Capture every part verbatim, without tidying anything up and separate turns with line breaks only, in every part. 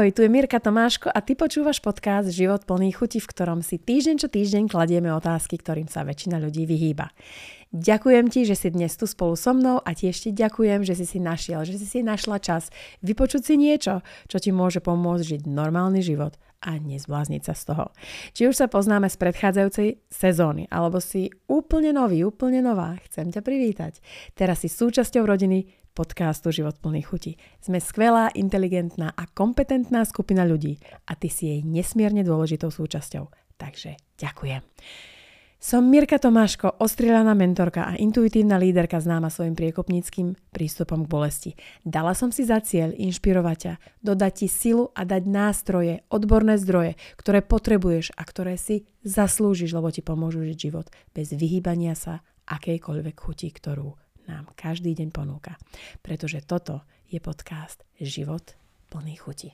Ahoj, tu je Mirka Tomáško a ty počúvaš podcast Život plný chuti, v ktorom si týždeň čo týždeň kladieme otázky, ktorým sa väčšina ľudí vyhýba. Ďakujem ti, že si dnes tu spolu so mnou a tiež ti ďakujem, že si si našiel, že si si našla čas vypočuť si niečo, čo ti môže pomôcť žiť normálny život a nezblázniť sa z toho. Či už sa poznáme z predchádzajúcej sezóny, alebo si úplne nový, úplne nová, chcem ťa privítať. Teraz si súčasťou rodiny podcastu Život plný chuti. Sme skvelá, inteligentná a kompetentná skupina ľudí a ty si jej nesmierne dôležitou súčasťou. Takže ďakujem. Som Mirka Tomáško, ostrieľaná mentorka a intuitívna líderka známa svojim priekopníckym prístupom k bolesti. Dala som si za cieľ inšpirovať ťa, dodať ti silu a dať nástroje, odborné zdroje, ktoré potrebuješ a ktoré si zaslúžiš, lebo ti pomôžu žiť život bez vyhýbania sa akejkoľvek chuti, ktorú nám každý deň ponúka. Pretože toto je podcast Život plný chuti.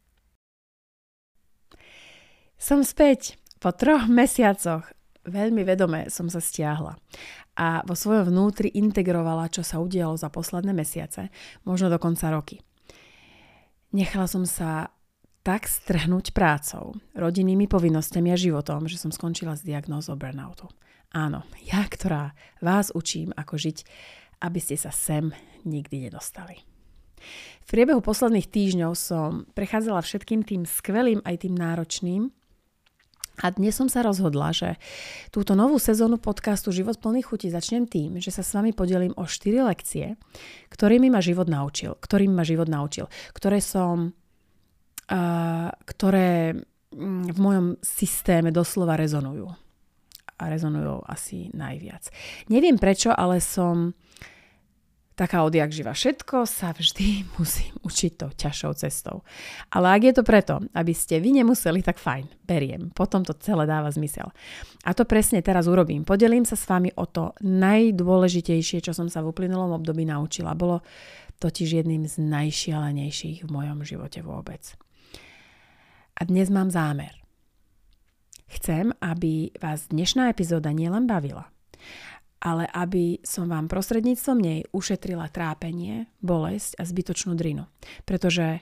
Som späť. Po troch mesiacoch veľmi vedome som sa stiahla a vo svojom vnútri integrovala, čo sa udialo za posledné mesiace, možno dokonca roky. Nechala som sa tak strhnúť prácou, rodinnými povinnosťami a životom, že som skončila s diagnózou burnoutu. Áno, ja, ktorá vás učím, ako žiť, aby ste sa sem nikdy nedostali. V priebehu posledných týždňov som prechádzala všetkým tým skvelým aj tým náročným a dnes som sa rozhodla, že túto novú sezónu podcastu Život plný chuti začnem tým, že sa s vami podelím o štyri lekcie, ktorými ma život naučil, ktorými ma život naučil, ktoré som, uh, ktoré v mojom systéme doslova rezonujú. A rezonujú asi najviac. Neviem prečo, ale som taká odjak živa. Všetko sa vždy musím učiť tou ťažšou cestou. Ale ak je to preto, aby ste vy nemuseli, tak fajn, beriem. Potom to celé dáva zmysel. A to presne teraz urobím. Podelím sa s vami o to najdôležitejšie, čo som sa v uplynulom období naučila. Bolo totiž jedným z najšialenejších v mojom živote vôbec. A dnes mám zámer. Chcem, aby vás dnešná epizóda nielen bavila, ale aby som vám prostredníctvom nej ušetrila trápenie, bolesť a zbytočnú drinu. Pretože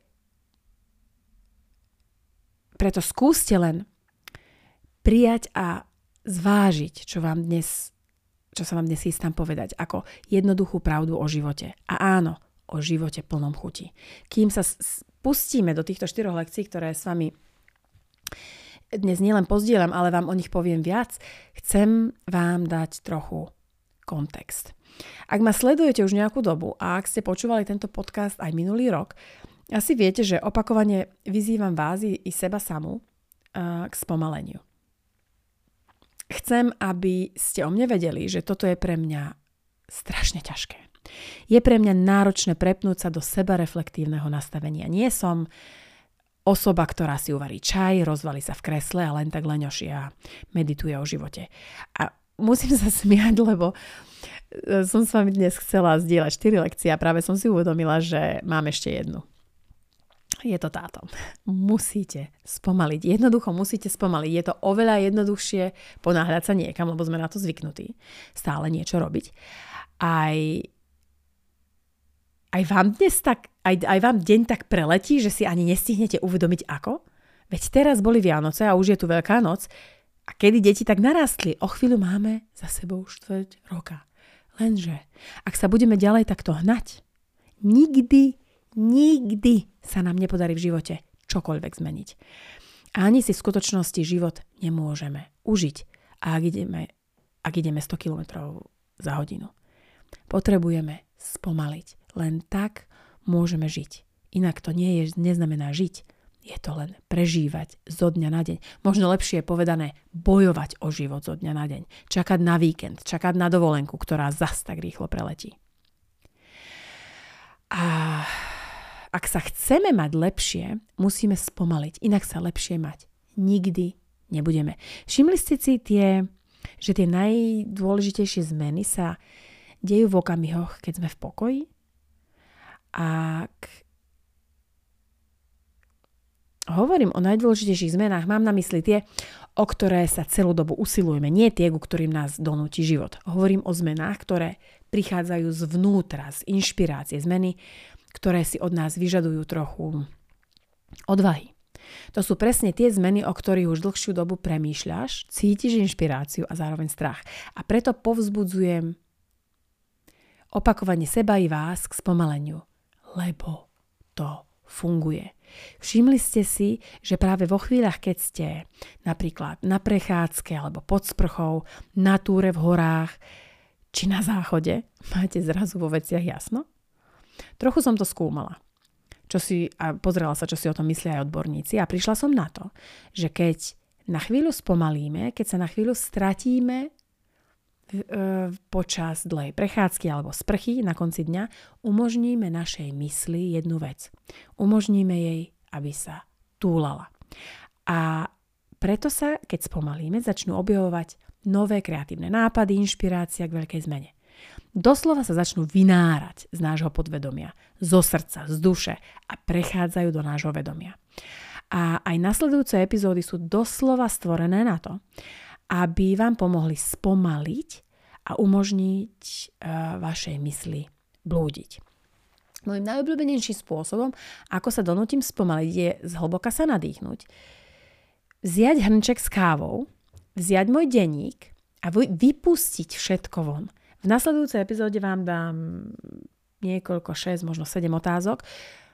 preto skúste len prijať a zvážiť, čo vám dnes, čo sa vám dnes chystám povedať, ako jednoduchú pravdu o živote. A áno, o živote plnom chuti. Kým sa pustíme do týchto štyroch lekcií, ktoré s vami dnes nielen pozdielam, ale vám o nich poviem viac, chcem vám dať trochu kontext. Ak ma sledujete už nejakú dobu a ak ste počúvali tento podcast aj minulý rok, asi viete, že opakovane vyzývam vás i seba samú k spomaleniu. Chcem, aby ste o mne vedeli, že toto je pre mňa strašne ťažké. Je pre mňa náročné prepnúť sa do sebareflektívneho nastavenia. Nie som osoba, ktorá si uvarí čaj, rozvalí sa v kresle a len tak leňoší a medituje o živote. A musím sa smiať, lebo som s vami dnes chcela zdieľať štyri lekcie a práve som si uvedomila, že mám ešte jednu. Je to táto. Musíte spomaliť. Jednoducho musíte spomaliť. Je to oveľa jednoduchšie ponáhľať sa niekam, lebo sme na to zvyknutí. Stále niečo robiť. Aj Aj vám dnes tak, aj, aj vám deň tak preletí, že si ani nestihnete uvedomiť ako? Veď teraz boli Vianoce a už je tu Veľká noc a kedy deti tak narastli, o chvíľu máme za sebou štvrť roka. Lenže, ak sa budeme ďalej takto hnať, nikdy, nikdy sa nám nepodarí v živote čokoľvek zmeniť. A ani si v skutočnosti život nemôžeme užiť, ak ideme, ak ideme sto kilometrov za hodinu. Potrebujeme spomaliť. Len tak môžeme žiť. Inak to nie je, neznamená žiť. Je to len prežívať zo dňa na deň. Možno lepšie je povedané bojovať o život zo dňa na deň. Čakať na víkend, čakať na dovolenku, ktorá zas tak rýchlo preletí. A ak sa chceme mať lepšie, musíme spomaliť. Inak sa lepšie mať nikdy nebudeme. Všimli ste si tie, že tie najdôležitejšie zmeny sa dejú v okamihoch, keď sme v pokoji? Ak hovorím o najdôležitejších zmenách, mám na mysli tie, o ktoré sa celú dobu usilujeme, nie tie, ku ktorým nás donúti život. Hovorím o zmenách, ktoré prichádzajú zvnútra, z inšpirácie, zmeny, ktoré si od nás vyžadujú trochu Odvahy. To sú presne tie zmeny, o ktorých už dlhšiu dobu premýšľaš, cítiš inšpiráciu a zároveň strach. A preto povzbudzujem opakovanie seba i vás k spomaleniu, lebo to funguje. Všimli ste si, že práve vo chvíľach, keď ste napríklad na prechádzke alebo pod sprchou, na túre v horách či na záchode, máte zrazu vo veciach jasno? Trochu som to skúmala. Čo si, a pozrela sa, čo si o tom myslia aj odborníci a prišla som na to, že keď na chvíľu spomalíme, keď sa na chvíľu stratíme v, e, počas dlhej prechádzky alebo sprchy na konci dňa, umožníme našej mysli jednu vec. Umožníme jej, aby sa túlala. A preto sa, keď spomalíme, začnú objavovať nové kreatívne nápady, inšpirácia k veľkej zmene. Doslova sa začnú vynárať z nášho podvedomia, zo srdca, z duše a prechádzajú do nášho vedomia. A aj nasledujúce epizódy sú doslova stvorené na to, aby vám pomohli spomaliť a umožniť uh, vašej mysli blúdiť. Mojím najobľúbenejším spôsobom, ako sa donútim spomaliť, je zhlboka sa nadýchnuť, vziať hrnček s kávou, vziať môj denník a vypustiť všetko von. V nasledujúcej epizóde vám dám niekoľko, šesť, možno sedem otázok,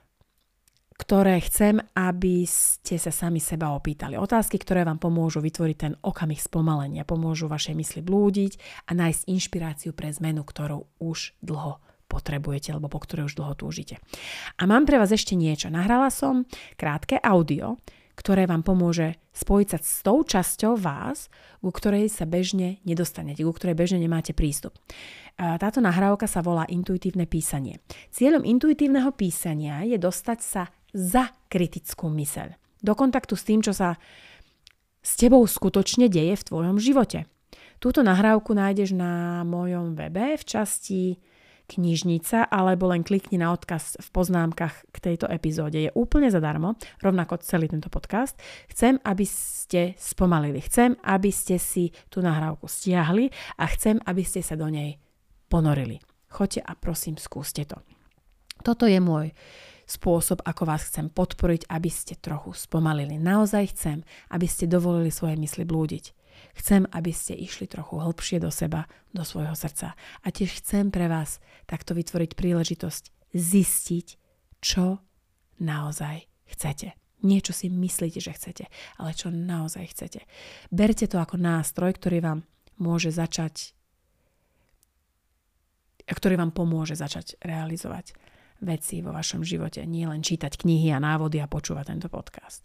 ktoré chcem, aby ste sa sami seba opýtali. Otázky, ktoré vám pomôžu vytvoriť ten okamih spomalenia, pomôžu vašej mysli blúdiť a nájsť inšpiráciu pre zmenu, ktorú už dlho potrebujete, alebo po ktorej už dlho túžite. A mám pre vás ešte niečo. Nahrala som krátke audio, ktoré vám pomôže spojiť sa s tou časťou vás, ku ktorej sa bežne nedostanete, ku ktorej bežne nemáte prístup. Táto nahrávka sa volá intuitívne písanie. Cieľom intuitívneho písania je dostať sa za kritickú myseľ, do kontaktu s tým, čo sa s tebou skutočne deje v tvojom živote. Túto nahrávku nájdeš na mojom webe v časti knižnica, alebo len klikni na odkaz v poznámkach k tejto epizóde. Je úplne zadarmo, rovnako celý tento podcast. Chcem, aby ste spomalili. Chcem, aby ste si tú nahrávku stiahli a chcem, aby ste sa do nej ponorili. Choďte a prosím, skúste to. Toto je môj spôsob, ako vás chcem podporiť, aby ste trochu spomalili. Naozaj chcem, aby ste dovolili svoje mysli blúdiť. Chcem, aby ste išli trochu hlbšie do seba, do svojho srdca. A tiež chcem pre vás takto vytvoriť príležitosť zistiť, čo naozaj chcete. Nie, čo si myslíte, že chcete, ale čo naozaj chcete. Berte to ako nástroj, ktorý vám môže začať, ktorý vám pomôže začať realizovať veci vo vašom živote. Nie len čítať knihy a návody a počúvať tento podcast.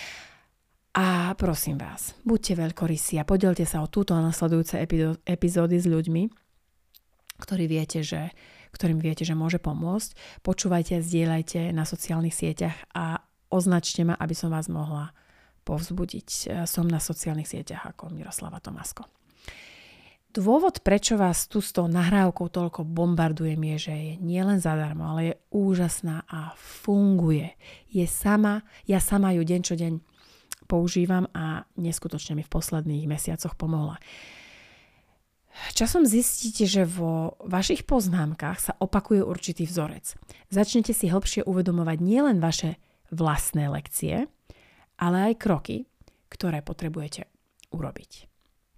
A prosím vás, buďte veľkorysí a podielte sa o túto nasledujúce epizódy s ľuďmi, ktorí viete, že, ktorým viete, že môže pomôcť. Počúvajte a zdieľajte na sociálnych sieťach a označte ma, aby som vás mohla povzbudiť. Som na sociálnych sieťach ako Miroslava Tomasko. Dôvod, prečo vás tu s tou nahrávkou toľko bombardujem, je, že je nielen zadarmo, ale je úžasná a funguje. Je sama, ja sama ju deň čo deň používam a neskutočne mi v posledných mesiacoch pomohla. Časom zistíte, že vo vašich poznámkach sa opakuje určitý vzorec. Začnete si hlbšie uvedomovať nielen vaše vlastné lekcie, ale aj kroky, ktoré potrebujete urobiť.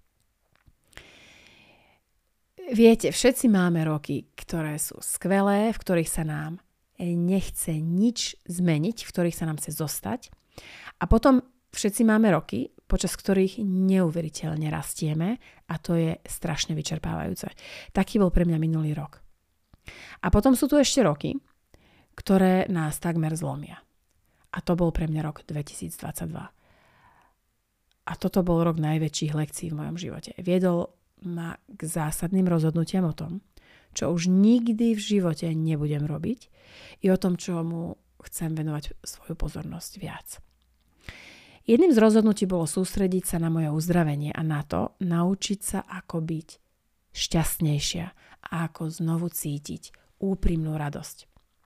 Viete, všetci máme roky, ktoré sú skvelé, v ktorých sa nám nechce nič zmeniť, v ktorých sa nám chce zostať. A potom všetci máme roky, počas ktorých neuveriteľne rastieme a to je strašne vyčerpávajúce. Taký bol pre mňa minulý rok. A potom sú tu ešte roky, ktoré nás takmer zlomia. A to bol pre mňa rok dvetisícdvadsaťdva. A toto bol rok najväčších lekcií v mojom živote. Viedol ma k zásadným rozhodnutiam o tom, čo už nikdy v živote nebudem robiť i o tom, čomu chcem venovať svoju pozornosť viac. Jedným z rozhodnutí bolo sústrediť sa na moje uzdravenie a na to naučiť sa, ako byť šťastnejšia a ako znovu cítiť úprimnú radosť.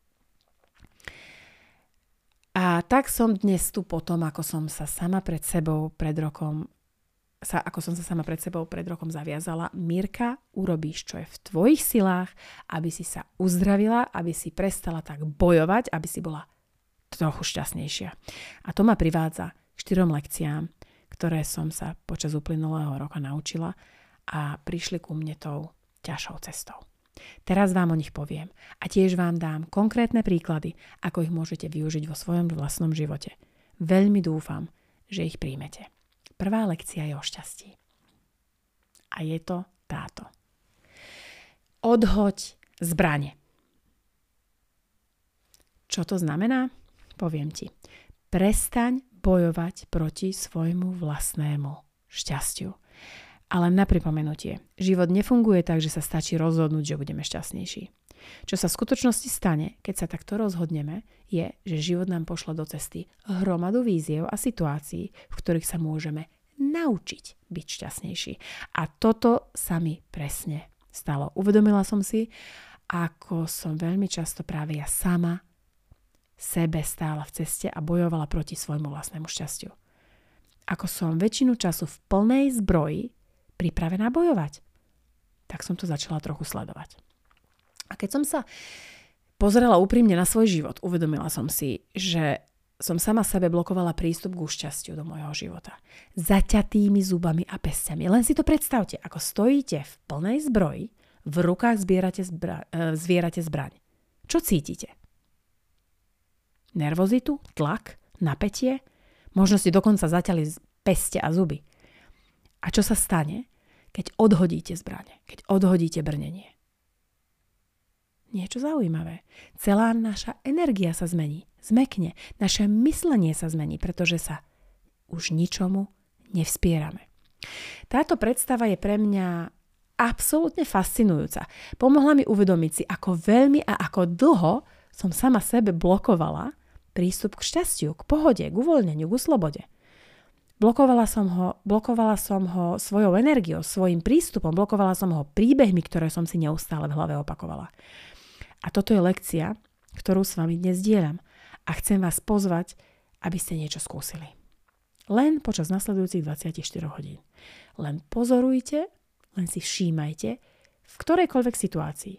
A tak som dnes tu potom, ako som sa sama pred sebou pred rokom sa, ako som sa sama pred sebou pred rokom zaviazala, Mirka, urobíš, čo je v tvojich silách, aby si sa uzdravila, aby si prestala tak bojovať, aby si bola trochu šťastnejšia. A to ma privádza k štyrom lekciám, ktoré som sa počas uplynulého roka naučila a prišli ku mne tou ťažšou cestou. Teraz vám o nich poviem a tiež vám dám konkrétne príklady, ako ich môžete využiť vo svojom vlastnom živote. Veľmi dúfam, že ich príjmete. Prvá lekcia je o šťastí. A je to táto. Odhoď zbrane. Čo to znamená? Poviem ti. Prestaň bojovať proti svojmu vlastnému šťastiu. Ale na pripomenutie, život nefunguje tak, že sa stačí rozhodnúť, že budeme šťastnejší. Čo sa v skutočnosti stane, keď sa takto rozhodneme, je, že život nám pošle do cesty hromadu výziev a situácií, v ktorých sa môžeme naučiť byť šťastnejší. A toto sa mi presne stalo. Uvedomila som si, ako som veľmi často práve ja sama sebe stála v ceste a bojovala proti svojmu vlastnému šťastiu. Ako som väčšinu času v plnej zbroji pripravená bojovať. Tak som to začala trochu sledovať. A keď som sa pozrela úprimne na svoj život, uvedomila som si, že som sama sebe blokovala prístup ku šťastiu do môjho života. Zaťatými zubami a pesťami. Len si to predstavte, ako stojíte v plnej zbroji, v rukách zbierate, zbra- zvierate zbraň. Čo cítite? Nervozitu, tlak, napätie? Možno ste dokonca zaťali peste a zuby. A čo sa stane, keď odhodíte zbrane, keď odhodíte brnenie? Niečo zaujímavé. Celá naša energia sa zmení, zmekne. Naše myslenie sa zmení, pretože sa už ničomu nevspierame. Táto predstava je pre mňa absolútne fascinujúca. Pomohla mi uvedomiť si, ako veľmi a ako dlho som sama sebe blokovala prístup k šťastiu, k pohode, k uvoľneniu, k slobode. Blokovala som ho, blokovala som ho svojou energiou, svojim prístupom, blokovala som ho príbehmi, ktoré som si neustále v hlave opakovala. A toto je lekcia, ktorú s vami dnes dieľam. A chcem vás pozvať, aby ste niečo skúsili. Len počas nasledujúcich dvadsaťštyri hodín. Len pozorujte, len si všímajte, v ktorejkoľvek situácii.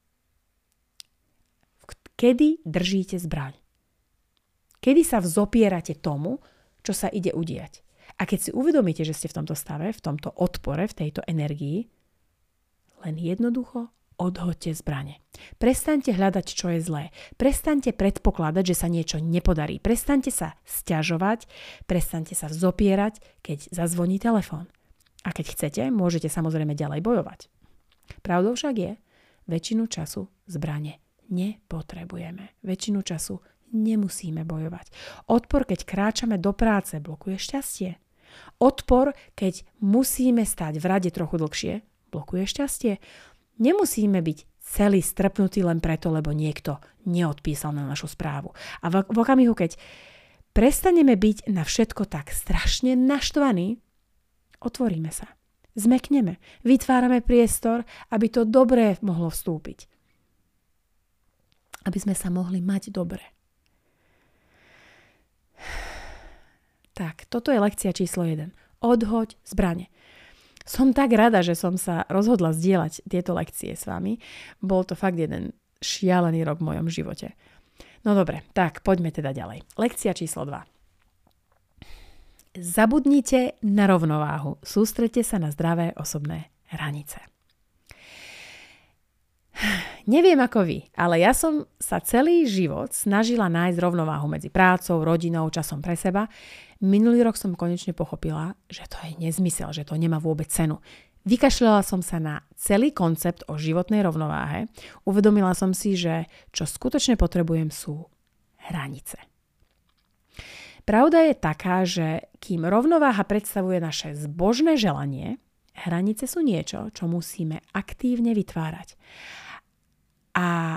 Kedy držíte zbraň. Kedy sa vzopierate tomu, čo sa ide udiať. A keď si uvedomíte, že ste v tomto stave, v tomto odpore, v tejto energii, len jednoducho odhoďte zbrane. Prestaňte hľadať, čo je zlé. Prestaňte predpokladať, že sa niečo nepodarí. Prestaňte sa sťažovať, prestaňte sa vzopierať, keď zazvoní telefón. A keď chcete, môžete samozrejme ďalej bojovať. Pravdou však je, väčšinu času zbrane nepotrebujeme. Väčšinu času nemusíme bojovať. Odpor, keď kráčame do práce, blokuje šťastie. Odpor, keď musíme stať v rade trochu dlhšie, blokuje šťastie. Nemusíme byť celý strpnutý len preto, lebo niekto neodpísal na našu správu. A v, v okamihu, keď prestaneme byť na všetko tak strašne naštvaní, otvoríme sa. Zmekneme. Vytvárame priestor, aby to dobré mohlo vstúpiť. Aby sme sa mohli mať dobre. Tak, toto je lekcia číslo jeden. Odhoď zbrane. Som tak rada, že som sa rozhodla zdieľať tieto lekcie s vami. Bol to fakt jeden šialený rok v mojom živote. No dobre, tak poďme teda ďalej. Lekcia číslo dva. Zabudnite na rovnováhu. Sústreďte sa na zdravé osobné hranice. Neviem ako vy, ale ja som sa celý život snažila nájsť rovnováhu medzi prácou, rodinou, časom pre seba. Minulý rok som konečne pochopila, že to je nezmysel, že to nemá vôbec cenu. Vykašľala som sa na celý koncept o životnej rovnováhe. Uvedomila som si, že čo skutočne potrebujem sú hranice. Pravda je taká, že kým rovnováha predstavuje naše zbožné želanie, hranice sú niečo, čo musíme aktívne vytvárať. A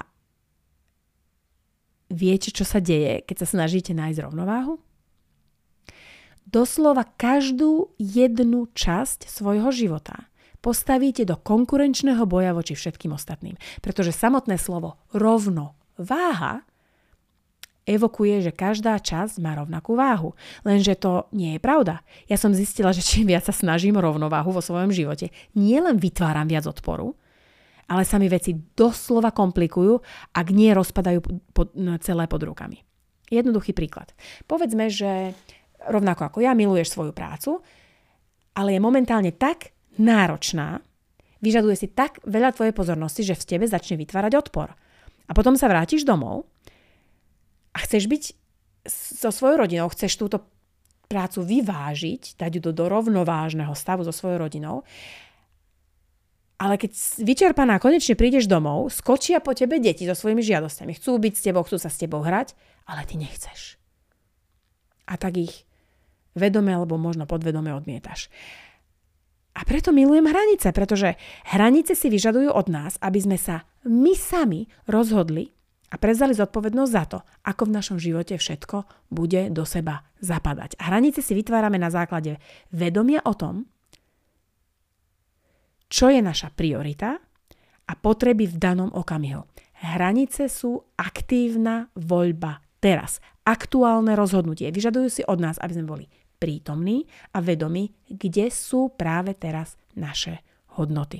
viete, čo sa deje, keď sa snažíte nájsť rovnováhu? Doslova každú jednu časť svojho života postavíte do konkurenčného boja voči všetkým ostatným. Pretože samotné slovo rovnováha evokuje, že každá časť má rovnakú váhu. Lenže to nie je pravda. Ja som zistila, že čím viac sa snažím o rovnováhu vo svojom živote, nielen vytváram viac odporu, ale sa mi veci doslova komplikujú, ak nie rozpadajú pod, celé pod rukami. Jednoduchý príklad. Povedzme, že rovnako ako ja miluješ svoju prácu, ale je momentálne tak náročná, vyžaduje si tak veľa tvojej pozornosti, že v tebe začne vytvárať odpor. A potom sa vrátiš domov a chceš byť so svojou rodinou, chceš túto prácu vyvážiť, dať ju do, do rovnovážneho stavu so svojou rodinou, ale keď vyčerpaná konečne prídeš domov, skočia po tebe deti so svojimi žiadosťami. Chcú byť s tebou, chcú sa s tebou hrať, ale ty nechceš. A tak ich vedome alebo možno podvedome odmietaš. A preto milujem hranice, pretože hranice si vyžadujú od nás, aby sme sa my sami rozhodli a prevzali zodpovednosť za to, ako v našom živote všetko bude do seba zapadať. A hranice si vytvárame na základe vedomia o tom, čo je naša priorita a potreby v danom okamihu. Hranice sú aktívna voľba teraz. Aktuálne rozhodnutie. Vyžadujú si od nás, aby sme boli prítomní a vedomí, kde sú práve teraz naše hodnoty.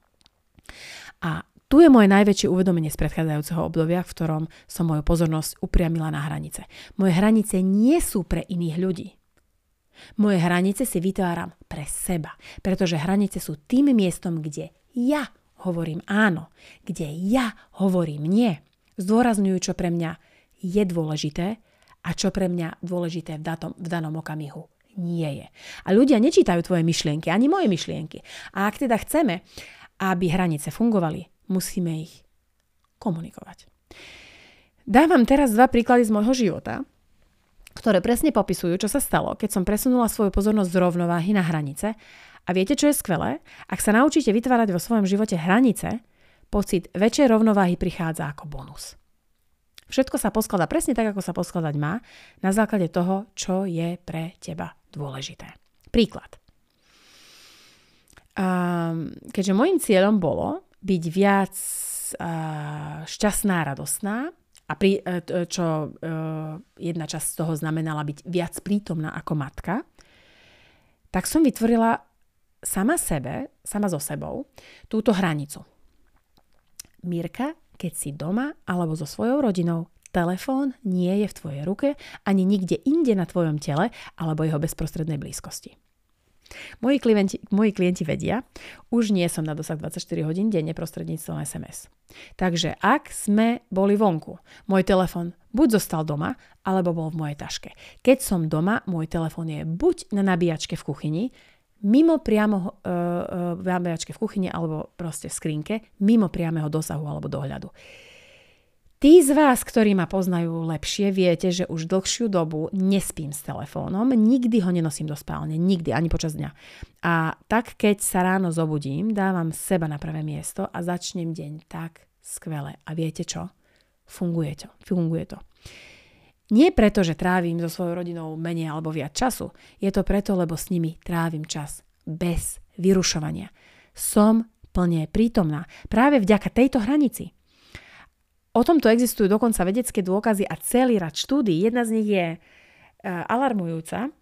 A tu je moje najväčšie uvedomenie z predchádzajúceho obdobia, v ktorom som moju pozornosť upriamila na hranice. Moje hranice nie sú pre iných ľudí. Moje hranice si vytváram pre seba, pretože hranice sú tým miestom, kde ja hovorím áno, kde ja hovorím nie. Zdôrazňujú, čo pre mňa je dôležité a čo pre mňa dôležité v, datom, v danom okamihu nie je. A ľudia nečítajú tvoje myšlienky, ani moje myšlienky. A ak teda chceme, aby hranice fungovali, musíme ich komunikovať. Dávam teraz dva príklady z môjho života, ktoré presne popisujú, čo sa stalo, keď som presunula svoju pozornosť z rovnováhy na hranice. A viete, čo je skvelé? Ak sa naučíte vytvárať vo svojom živote hranice, pocit väčšej rovnováhy prichádza ako bonus. Všetko sa poskladá presne tak, ako sa poskladať má, na základe toho, čo je pre teba dôležité. Príklad. Um, keďže môjim cieľom bolo byť viac uh, šťastná, radostná, a pri, čo jedna časť z toho znamenala byť viac prítomná ako matka, tak som vytvorila sama sebe, sama so sebou, túto hranicu. Mirka, keď si doma alebo so svojou rodinou, telefón nie je v tvojej ruke ani nikde inde na tvojom tele alebo jeho bezprostrednej blízkosti. Moji klienti, moji klienti vedia, už nie som na dosah dvadsaťštyri hodín denne prostredníctvom es em es. Takže ak sme boli vonku, môj telefón buď zostal doma, alebo bol v mojej taške. Keď som doma, môj telefón je buď na nabíjačke v kuchyni, mimo priamo uh, uh, nabíjačke v kuchyni, alebo proste v skrinke, mimo priameho dosahu alebo dohľadu. Tí z vás, ktorí ma poznajú lepšie, viete, že už dlhšiu dobu nespím s telefónom, nikdy ho nenosím do spálne, nikdy, ani počas dňa. A tak, keď sa ráno zobudím, dávam seba na prvé miesto a začnem deň tak skvele. A viete čo? Funguje to. Funguje to. Nie preto, že trávim so svojou rodinou menej alebo viac času. Je to preto, lebo s nimi trávim čas bez vyrušovania. Som plne prítomná práve vďaka tejto hranici. O tomto existujú dokonca vedecké dôkazy a celý rad štúdií. Jedna z nich je uh, alarmujúca.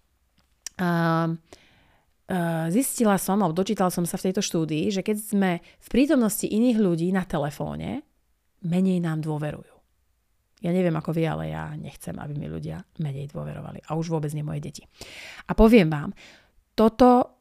Uh, uh, zistila som, alebo dočítala som sa v tejto štúdii, že keď sme v prítomnosti iných ľudí na telefóne, menej nám dôverujú. Ja neviem ako vy, ale ja nechcem, aby mi ľudia menej dôverovali. A už vôbec nie moje deti. A poviem vám, toto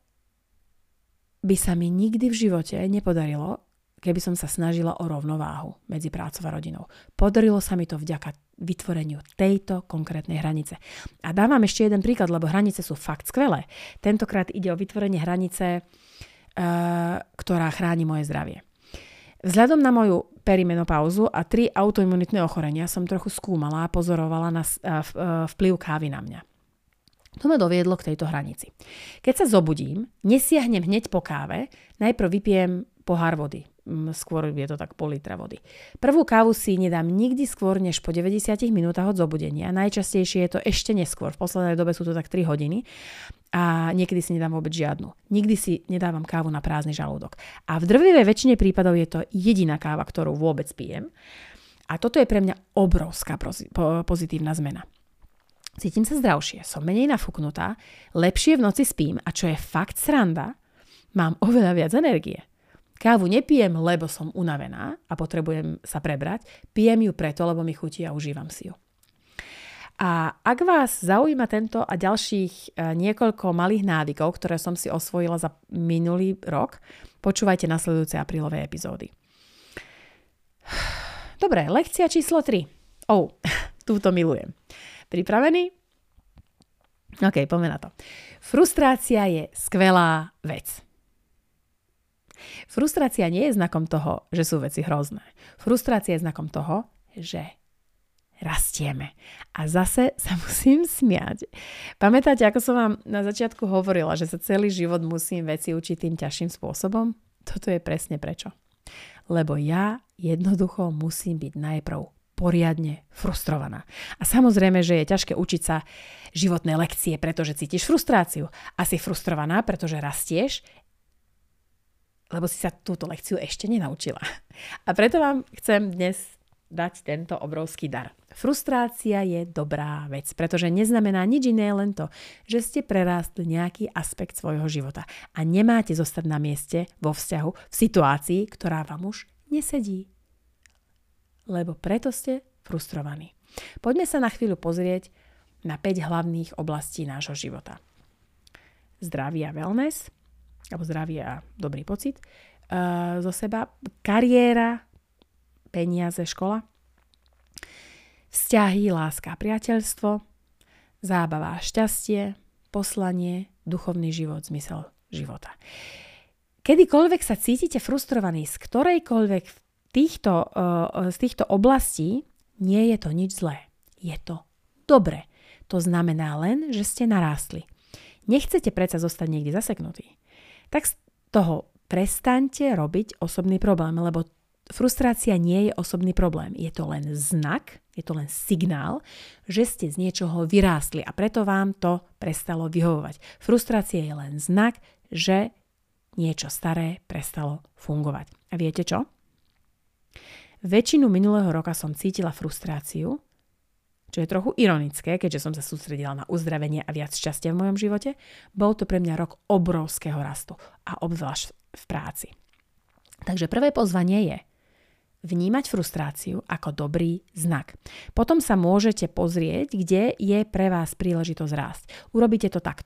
by sa mi nikdy v živote nepodarilo, keby som sa snažila o rovnováhu medzi prácou a rodinou. Podarilo sa mi to vďaka vytvoreniu tejto konkrétnej hranice. A dávam ešte jeden príklad, lebo hranice sú fakt skvelé. Tentokrát ide o vytvorenie hranice, uh, ktorá chráni moje zdravie. Vzhľadom na moju perimenopauzu a tri autoimunitné ochorenia som trochu skúmala a pozorovala na uh, vplyv kávy na mňa. To ma doviedlo k tejto hranici. Keď sa zobudím, nesiahnem hneď po káve, najprv vypijem pohár vody. Skôr je to tak pol litra vody. Prvú kávu si nedám nikdy skôr než po deväťdesiatich minútach od zobudenia. Najčastejšie je to ešte neskôr. V poslednej dobe sú to tak tri hodiny a niekedy si nedám vôbec žiadnu. Nikdy si nedávam kávu na prázdny žalúdok. A v drvivej väčšine prípadov je to jediná káva, ktorú vôbec pijem. A toto je pre mňa obrovská pozitívna zmena. Cítim sa zdravšie, som menej nafúknutá, lepšie v noci spím a čo je fakt sranda, mám oveľa viac energie. Kávu nepijem, lebo som unavená a potrebujem sa prebrať. Pijem ju preto, lebo mi chutí a užívam si ju. A ak vás zaujíma tento a ďalších niekoľko malých návykov, ktoré som si osvojila za minulý rok, počúvajte nasledujúce aprílové epizódy. Dobre, lekcia číslo tri. Oh, túto milujem. Pripravený? OK, poďme na to. Frustrácia je skvelá vec. Frustrácia nie je znakom toho, že sú veci hrozné. Frustrácia je znakom toho, že rastieme. A zase sa musím smiať. Pamätáte, ako som vám na začiatku hovorila, že sa celý život musím veci učiť tým ťažším spôsobom? Toto je presne prečo. Lebo ja jednoducho musím byť najprv poriadne frustrovaná. A samozrejme, že je ťažké učiť sa životné lekcie, pretože cítiš frustráciu. A si frustrovaná, pretože rastieš, lebo si sa túto lekciu ešte nenaučila. A preto vám chcem dnes dať tento obrovský dar. Frustrácia je dobrá vec, pretože neznamená nič iné, len to, že ste prerástli nejaký aspekt svojho života a nemáte zostať na mieste vo vzťahu v situácii, ktorá vám už nesedí. Lebo preto ste frustrovaní. Poďme sa na chvíľu pozrieť na päť hlavných oblastí nášho života. Zdravie a wellness, alebo zdravie a dobrý pocit uh, zo seba, kariéra, peniaze, škola, vzťahy, láska, priateľstvo, zábava a šťastie, poslanie, duchovný život, zmysel života. Kedykoľvek sa cítite frustrovaní z ktorejkoľvek týchto, uh, z týchto oblastí, nie je to nič zlé. Je to dobre. To znamená len, že ste narástli. Nechcete predsa zostať niekde zaseknutí. Tak z toho prestaňte robiť osobný problém, lebo frustrácia nie je osobný problém. Je to len znak, je to len signál, že ste z niečoho vyrástli a preto vám to prestalo vyhovovať. Frustrácia je len znak, že niečo staré prestalo fungovať. A viete čo? Väčšinu minulého roka som cítila frustráciu, čo je trochu ironické, keďže som sa sústredila na uzdravenie a viac šťastia v mojom živote. Bol to pre mňa rok obrovského rastu a obzvlášť v práci. Takže prvé pozvanie je vnímať frustráciu ako dobrý znak. Potom sa môžete pozrieť, kde je pre vás príležitosť rásť. Urobíte to takto.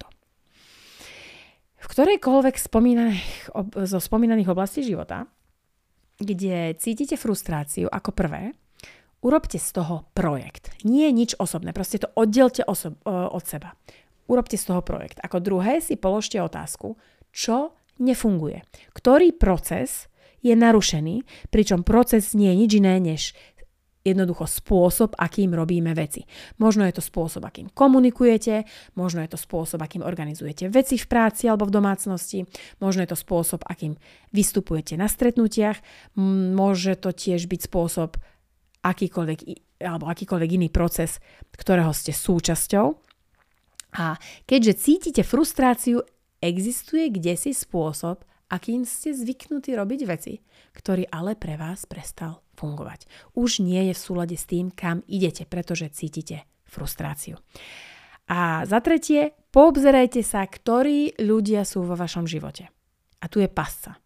V ktorejkoľvek spomínaných, zo spomínaných oblastí života, kde cítite frustráciu ako prvé, urobte z toho projekt. Nie je nič osobné, proste to oddelte osob, od seba. Urobte z toho projekt. Ako druhé si položte otázku, čo nefunguje. Ktorý proces je narušený, pričom proces nie je nič iné než jednoducho spôsob, akým robíme veci. Možno je to spôsob, akým komunikujete, možno je to spôsob, akým organizujete veci v práci alebo v domácnosti, možno je to spôsob, akým vystupujete na stretnutiach, môže to tiež byť spôsob, akýkoľvek, alebo akýkoľvek iný proces, ktorého ste súčasťou. A keďže cítite frustráciu, existuje kdesi spôsob, akým ste zvyknutí robiť veci, ktorý ale pre vás prestal fungovať. Už nie je v súlade s tým, kam idete, pretože cítite frustráciu. A za tretie, poobzerajte sa, ktorí ľudia sú vo vašom živote. A tu je pasca.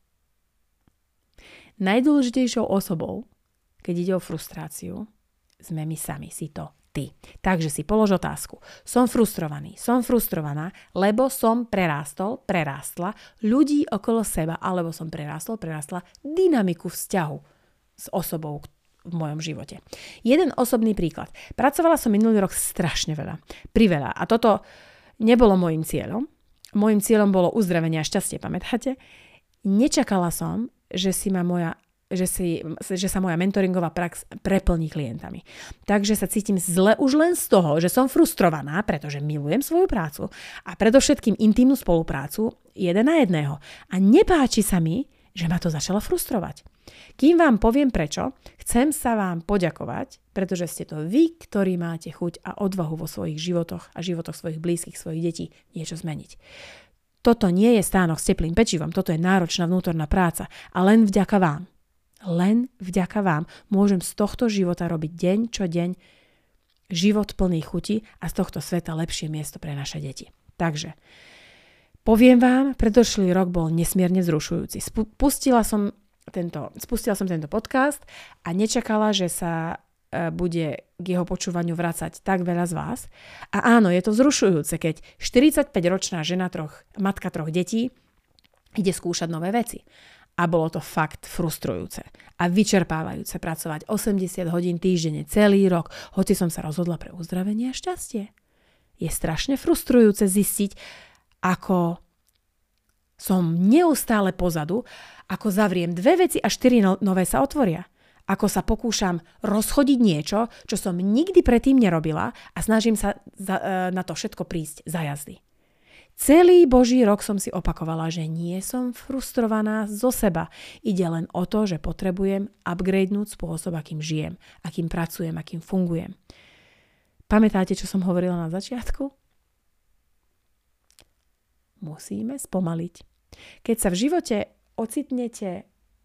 Najdôležitejšou osobou, keď ide o frustráciu, sme my sami, si to ty. Takže si polož otázku. Som frustrovaný, som frustrovaná, lebo som prerástol, prerástla ľudí okolo seba, alebo som prerástol, prerástla dynamiku vzťahu s osobou v mojom živote. Jeden osobný príklad. Pracovala som minulý rok strašne veľa, priveľa a toto nebolo môjim cieľom. Môjim cieľom bolo uzdravenie a šťastie, pamätáte? Nečakala som, že si ma moja Že, si, že sa moja mentoringová prax preplní klientami. Takže sa cítim zle už len z toho, že som frustrovaná, pretože milujem svoju prácu a predovšetkým intímnu spoluprácu jeden na jedného. A nepáči sa mi, že ma to začalo frustrovať. Kým vám poviem prečo, chcem sa vám poďakovať, pretože ste to vy, ktorí máte chuť a odvahu vo svojich životoch a životoch svojich blízkych, svojich detí niečo zmeniť. Toto nie je stánok s teplým pečivom, toto je náročná vnútorná práca a len vďaka vám. Len vďaka vám môžem z tohto života robiť deň čo deň život plný chuti a z tohto sveta lepšie miesto pre naše deti. Takže, poviem vám, predošlý rok bol nesmierne vzrušujúci. Spustila som tento, spustila som tento podcast a nečakala, že sa bude k jeho počúvaniu vracať tak veľa z vás. A áno, je to vzrušujúce, keď štyridsaťpäťročná žena, troch, matka troch detí, ide skúšať nové veci. A bolo to fakt frustrujúce a vyčerpávajúce pracovať osemdesiat hodín týždenne celý rok, hoci som sa rozhodla pre uzdravenie a šťastie. Je strašne frustrujúce zistiť, ako som neustále pozadu, ako zavriem dve veci a štyri no- nové sa otvoria. Ako sa pokúšam rozchodiť niečo, čo som nikdy predtým nerobila a snažím sa za, na to všetko prísť za jazdy. Celý Boží rok som si opakovala, že nie som frustrovaná zo seba. Ide len o to, že potrebujem upgradenúť spôsob, akým žijem, akým pracujem, akým fungujem. Pamätáte, čo som hovorila na začiatku? Musíme spomaliť. Keď sa v živote ocitnete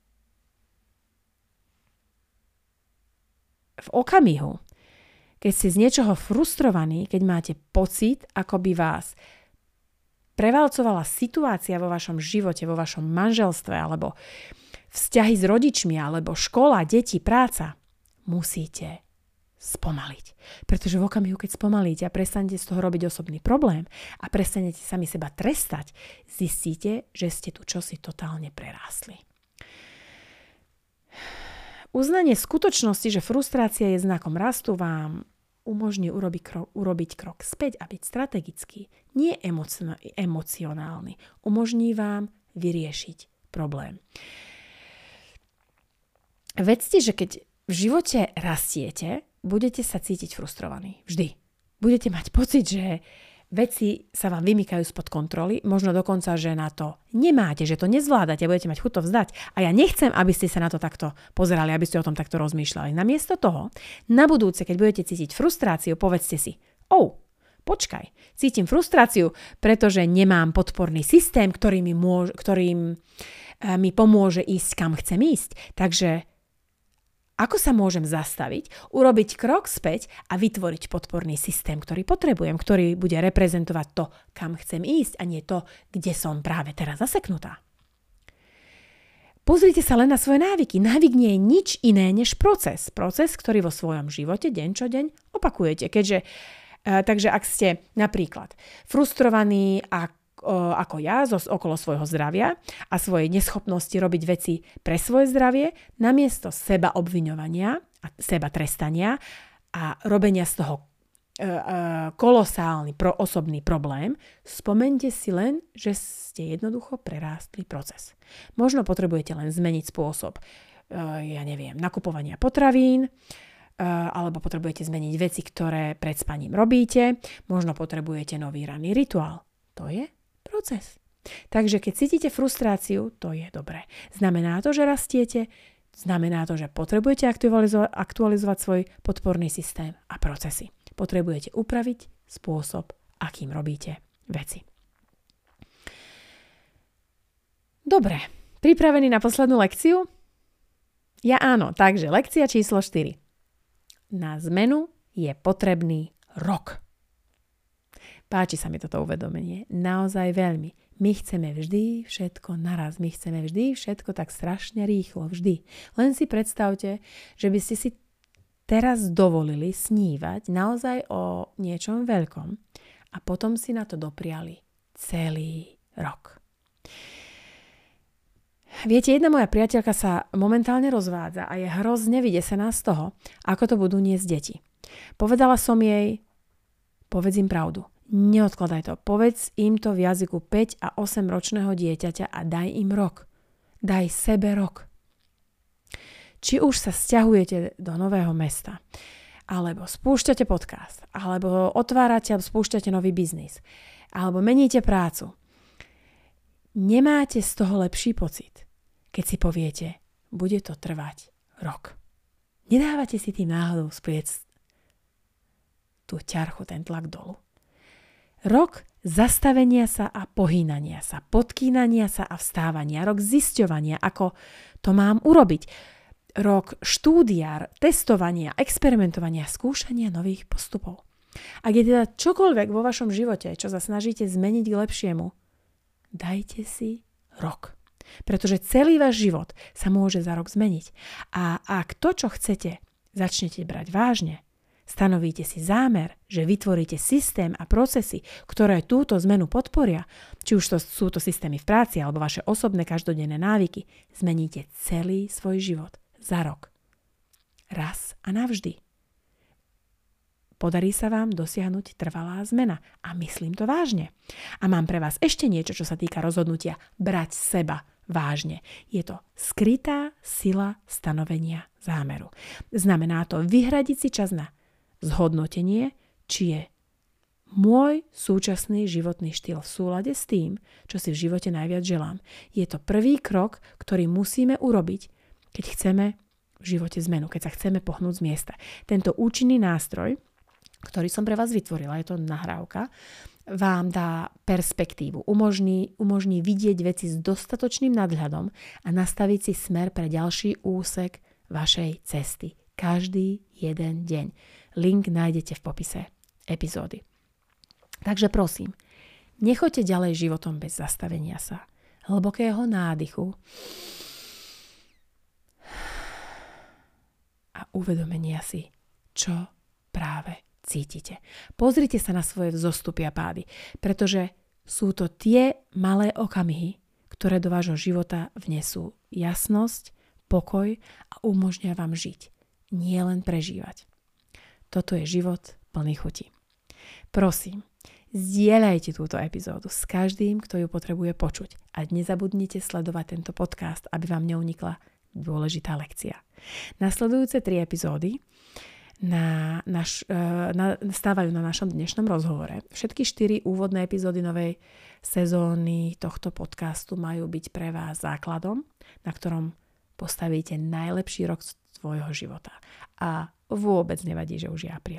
v okamihu, keď ste z niečoho frustrovaní, keď máte pocit, ako by vás prevalcovala situácia vo vašom živote, vo vašom manželstve, alebo vzťahy s rodičmi, alebo škola, deti, práca, musíte spomaliť. Pretože v okamihu, keď spomalíte a prestanete z toho robiť osobný problém a prestanete sami seba trestať, zistíte, že ste tu čosi totálne prerástli. Uznanie skutočnosti, že frustrácia je znakom rastu, vám umožní urobiť krok, urobiť krok späť a byť strategický, nie emocio- emocionálny. Umožní vám vyriešiť problém. Vedzte, že keď v živote rastiete, budete sa cítiť frustrovaní. Vždy. Budete mať pocit, že veci sa vám vymykajú spod kontroly, možno dokonca, že na to nemáte, že to nezvládate, budete mať chuť to vzdať. A ja nechcem, aby ste sa na to takto pozerali, aby ste o tom takto rozmýšľali. Namiesto toho, na budúce, keď budete cítiť frustráciu, povedzte si, oh, počkaj, cítim frustráciu, pretože nemám podporný systém, ktorý mi, môž, ktorým, uh, mi pomôže ísť, kam chcem ísť. Takže ako sa môžem zastaviť, urobiť krok späť a vytvoriť podporný systém, ktorý potrebujem, ktorý bude reprezentovať to, kam chcem ísť a nie to, kde som práve teraz zaseknutá. Pozrite sa len na svoje návyky. Návyk nie je nič iné než proces. Proces, ktorý vo svojom živote deň čo deň opakujete. Keďže, uh, takže ak ste napríklad frustrovaní a ako ja, zo, okolo svojho zdravia a svojej neschopnosti robiť veci pre svoje zdravie, namiesto seba obviňovania a seba trestania a robenia z toho e, e, kolosálny pro, osobný problém, spomente si len, že ste jednoducho prerástli proces. Možno potrebujete len zmeniť spôsob, e, ja neviem, nakupovania potravín, alebo potrebujete zmeniť veci, ktoré pred spaním robíte, možno potrebujete nový ranný rituál. To je proces. Takže keď cítite frustráciu, to je dobré. Znamená to, že rastiete, znamená to, že potrebujete aktualizovať, aktualizovať svoj podporný systém a procesy. Potrebujete upraviť spôsob, akým robíte veci. Dobre, pripravení na poslednú lekciu? Ja áno, takže lekcia číslo štyri. Na zmenu je potrebný rok. Páči sa mi toto uvedomenie. Naozaj veľmi. My chceme vždy všetko naraz. My chceme vždy všetko tak strašne rýchlo. Vždy. Len si predstavte, že by ste si teraz dovolili snívať naozaj o niečom veľkom a potom si na to dopriali celý rok. Viete, jedna moja priateľka sa momentálne rozvádza a je hrozne vydesená z toho, ako to budú niesť deti. Povedala som jej, povedz im pravdu. Neodkladaj to. Povedz im to v jazyku päť a osem ročného dieťaťa a daj im rok. Daj sebe rok. Či už sa sťahujete do nového mesta, alebo spúšťate podcast, alebo otvárate a spúšťate nový biznis, alebo meníte prácu. Nemáte z toho lepší pocit, keď si poviete, bude to trvať rok. Nedávate si tým náhodou spliec tú ťarchu, ten tlak dolu. Rok zastavenia sa a pohýnania sa, podkýnania sa a vstávania. Rok zisťovania, ako to mám urobiť. Rok štúdia, testovania, experimentovania, skúšania nových postupov. Ak je teda čokoľvek vo vašom živote, čo sa snažíte zmeniť k lepšiemu, dajte si rok. Pretože celý váš život sa môže za rok zmeniť. A ak to, čo chcete začnete brať vážne, stanovíte si zámer, že vytvoríte systém a procesy, ktoré túto zmenu podporia, či už to sú to systémy v práci alebo vaše osobné každodenné návyky, zmeníte celý svoj život za rok. Raz a navždy. Podarí sa vám dosiahnuť trvalá zmena. A myslím to vážne. A mám pre vás ešte niečo, čo sa týka rozhodnutia brať seba vážne. Je to skrytá sila stanovenia zámeru. Znamená to vyhradiť si čas na zhodnotenie, či je môj súčasný životný štýl v súlade s tým, čo si v živote najviac želám. Je to prvý krok, ktorý musíme urobiť, keď chceme v živote zmenu, keď sa chceme pohnúť z miesta. Tento účinný nástroj, ktorý som pre vás vytvorila, je to nahrávka, vám dá perspektívu, umožní, umožní vidieť veci s dostatočným nadhľadom a nastaviť si smer pre ďalší úsek vašej cesty. Každý jeden deň. Link nájdete v popise epizódy. Takže prosím, nechoďte ďalej životom bez zastavenia sa, hlbokého nádychu a uvedomenia si, čo práve cítite. Pozrite sa na svoje vzostupy a pády, pretože sú to tie malé okamihy, ktoré do vášho života vnesú jasnosť, pokoj a umožňujú vám žiť, nie len prežívať. Toto je život plný chuti. Prosím, zdieľajte túto epizódu s každým, kto ju potrebuje počuť a nezabudnite sledovať tento podcast, aby vám neunikla dôležitá lekcia. Nasledujúce tri epizódy Na naš, na, stávajú na našom dnešnom rozhovore. Všetky štyri úvodné epizódy novej sezóny tohto podcastu majú byť pre vás základom, na ktorom postavíte najlepší rok svojho života. A vôbec nevadí, že už je apríl.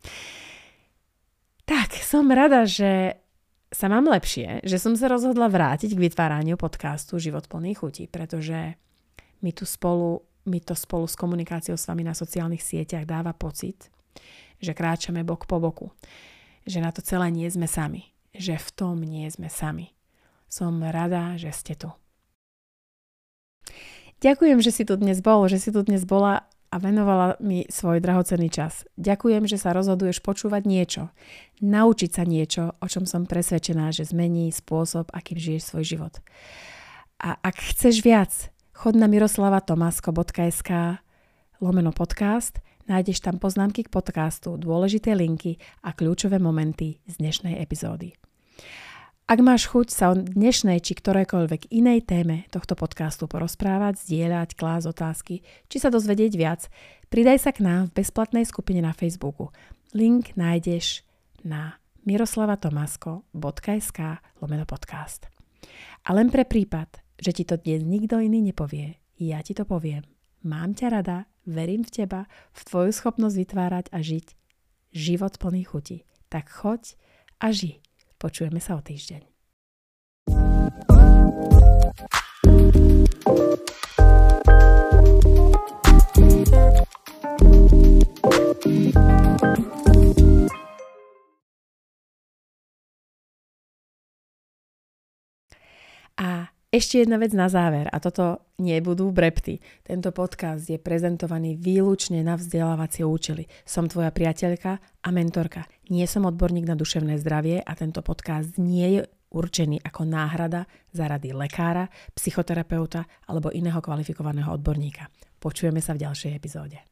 Tak, som rada, že sa mám lepšie, že som sa rozhodla vrátiť k vytváraniu podcastu Život plný chutí, pretože my tu spolu mi to spolu s komunikáciou s vami na sociálnych sieťach dáva pocit, že kráčame bok po boku, že na to celé nie sme sami, že v tom nie sme sami. Som rada, že ste tu. Ďakujem, že si tu dnes bol, že si tu dnes bola a venovala mi svoj drahocenný čas. Ďakujem, že sa rozhoduješ počúvať niečo, naučiť sa niečo, o čom som presvedčená, že zmení spôsob, akým žiješ svoj život. A ak chceš viac, chod na miroslavatomasko.sk lomeno podcast, nájdeš tam poznámky k podcastu, dôležité linky a kľúčové momenty z dnešnej epizódy. Ak máš chuť sa o dnešnej či ktorejkoľvek inej téme tohto podcastu porozprávať, zdieľať, klásť otázky, či sa dozvedieť viac, pridaj sa k nám v bezplatnej skupine na Facebooku. Link nájdeš na miroslavatomasko.sk lomeno podcast. A len pre prípad, že ti to dnes nikto iný nepovie, ja ti to poviem. Mám ťa rada, verím v teba, v tvoju schopnosť vytvárať a žiť život plný chuti. Tak choď a ži. Počujeme sa o týždeň. A ešte jedna vec na záver, a toto nebudú brepty. Tento podcast je prezentovaný výlučne na vzdelávacie účely. Som tvoja priateľka a mentorka. Nie som odborník na duševné zdravie a tento podcast nie je určený ako náhrada za rady lekára, psychoterapeuta alebo iného kvalifikovaného odborníka. Počujeme sa v ďalšej epizóde.